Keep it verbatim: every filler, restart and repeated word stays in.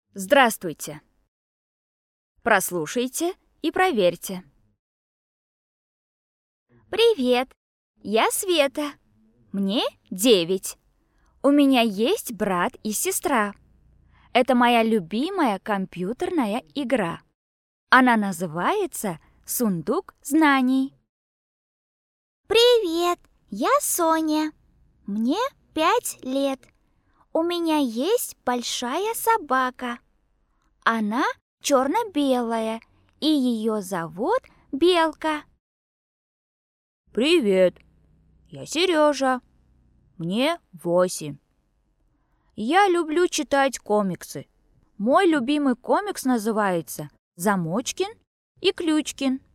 Здравствуйте! Прослушайте и проверьте. Привет! Я Света. Мне девять. У меня есть брат и сестра. Это моя любимая компьютерная игра. Она называется «Сундук знаний». Привет! Я Соня. Мне пять лет. У меня есть большая собака. Она черно-белая, и ее зовут Белка. Привет! Я Сережа. Мне восемь. Я люблю читать комиксы. Мой любимый комикс называется «Замочкин и Ключкин».